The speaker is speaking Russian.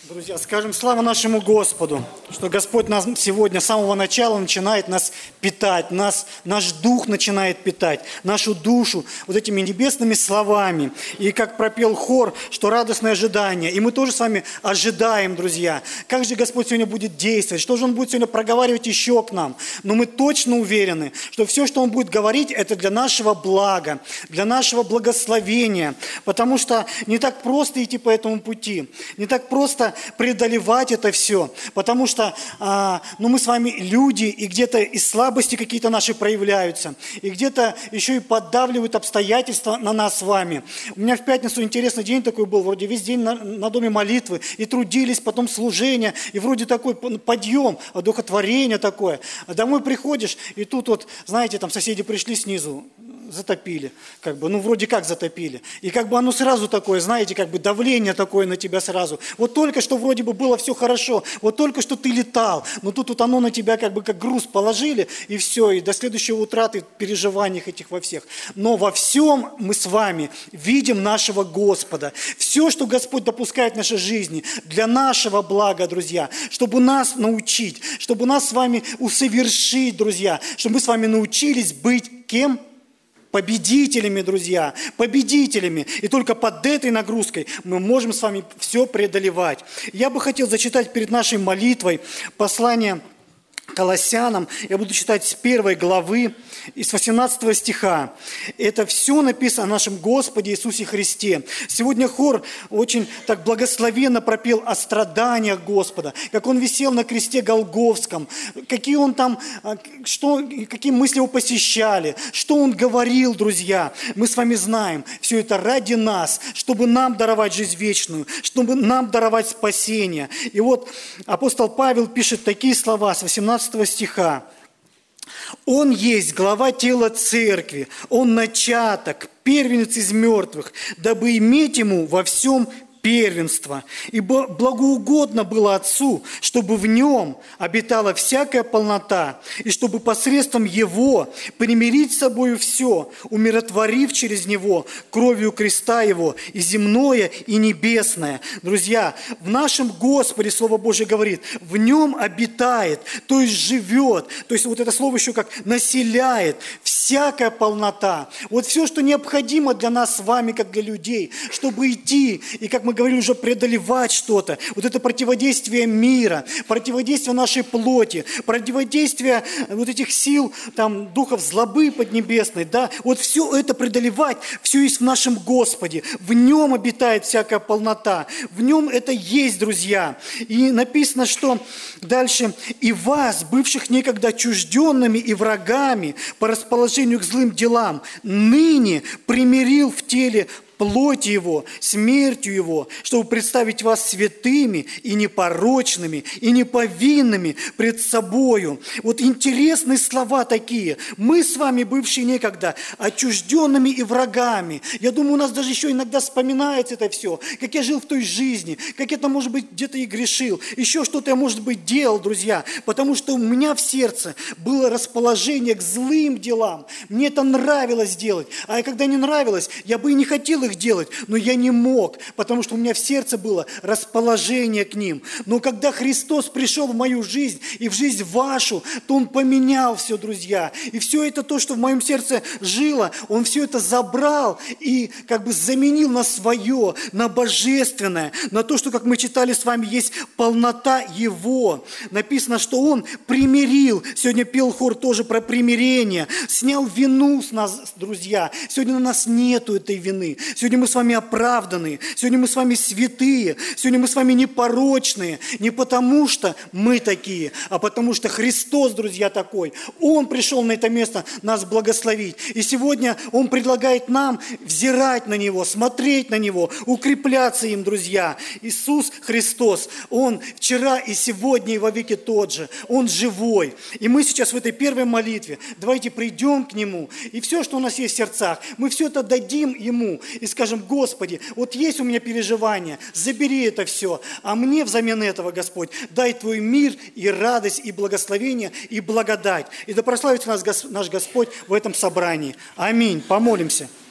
Друзья, скажем слава нашему Господу, что Господь нас сегодня с самого начала начинает нас питать, наш дух начинает питать, нашу душу вот этими небесными словами. И как пропел хор, что радостное ожидание. И мы тоже с вами ожидаем, друзья, как же Господь сегодня будет действовать, что же Он будет сегодня проговаривать еще к нам. Но мы точно уверены, что все, что Он будет говорить, это для нашего блага, для нашего благословения. Потому что не так просто идти по этому пути, не так просто преодолевать это все, потому что мы с вами люди, и где-то и слабости какие-то наши проявляются, и где-то еще и поддавливают обстоятельства на нас с вами. У меня в пятницу интересный день такой был, вроде весь день на доме молитвы, и трудились, потом служение, и вроде такой подъем, одухотворение такое. А домой приходишь, и тут вот, знаете, там соседи пришли снизу, затопили, вроде как затопили. И оно сразу такое, знаете, давление такое на тебя сразу. Вот только что вроде бы было все хорошо, вот только что ты летал, но тут вот оно на тебя как груз положили, и все, и до следующего утра ты в переживаниях этих во всех. Но во всем мы с вами видим нашего Господа. Все, что Господь допускает в нашей жизни, для нашего блага, друзья, чтобы нас научить, чтобы нас с вами усовершить, друзья, чтобы мы с вами научились быть кем? Победителями, друзья, победителями. И только под этой нагрузкой мы можем с вами все преодолевать. Я бы хотел зачитать перед нашей молитвой послание Колоссянам. Я буду читать с 1 главы и с 18 стиха. Это все написано о нашем Господе Иисусе Христе. Сегодня хор очень так благословенно пропел о страданиях Господа, как Он висел на кресте Голгофском, какие Он там, какие мысли Его посещали, что Он говорил, друзья. Мы с вами знаем, все это ради нас, чтобы нам даровать жизнь вечную, чтобы нам даровать спасение. И вот апостол Павел пишет такие слова с 18 стиха. «Он есть глава тела церкви, Он начаток, первенец из мертвых, дабы иметь Ему во всем первенство. Ибо благоугодно было Отцу, чтобы в Нем обитала всякая полнота, и чтобы посредством Его примирить с собою все, умиротворив через Него кровью креста Его и земное, и небесное». Друзья, в нашем Господе, Слово Божье говорит, в Нем обитает, то есть живет, то есть вот это слово еще как населяет, всякая полнота. Вот все, что необходимо для нас с вами, как для людей, чтобы идти, и как мы говорили, уже преодолевать что-то. Вот это противодействие мира, противодействие нашей плоти, противодействие вот этих сил, духов злобы поднебесной, да, вот все это преодолевать, все есть в нашем Господе. В Нем обитает всякая полнота, в Нем это есть, друзья. И написано, что дальше, «И вас, бывших некогда чужденными и врагами по расположению к злым делам, ныне примирил в теле плоти Его, смертью Его, чтобы представить вас святыми и непорочными, и неповинными пред собою». Вот интересные слова такие. Мы с вами, бывшие некогда, отчужденными и врагами. Я думаю, у нас даже еще иногда вспоминается это все, как я жил в той жизни, как я там, может быть, где-то и грешил, еще что-то я, может быть, делал, друзья, потому что у меня в сердце было расположение к злым делам. Мне это нравилось делать, а когда не нравилось, я бы и не хотел их делать, но я не мог, потому что у меня в сердце было расположение к ним. Но когда Христос пришел в мою жизнь и в жизнь вашу, то Он поменял все, друзья. И все это то, что в моем сердце жило, Он все это забрал и заменил на свое, на божественное, на то, что, как мы читали с вами, есть полнота Его. Написано, что Он примирил. Сегодня пел хор тоже про примирение. Снял вину с нас, друзья. Сегодня на нас нету этой вины. Сегодня мы с вами оправданы, сегодня мы с вами святые, сегодня мы с вами непорочные, не потому что мы такие, а потому что Христос, друзья, такой. Он пришел на это место нас благословить. И сегодня Он предлагает нам взирать на Него, смотреть на Него, укрепляться им, друзья. Иисус Христос, Он вчера и сегодня и вовеки тот же. Он живой. И мы сейчас в этой первой молитве, давайте придем к Нему, и все, что у нас есть в сердцах, мы все это дадим Ему, и скажем: Господи, вот есть у меня переживания, забери это все, а мне взамен этого, Господь, дай Твой мир и радость, и благословение, и благодать. И да прославится наш Господь в этом собрании. Аминь. Помолимся.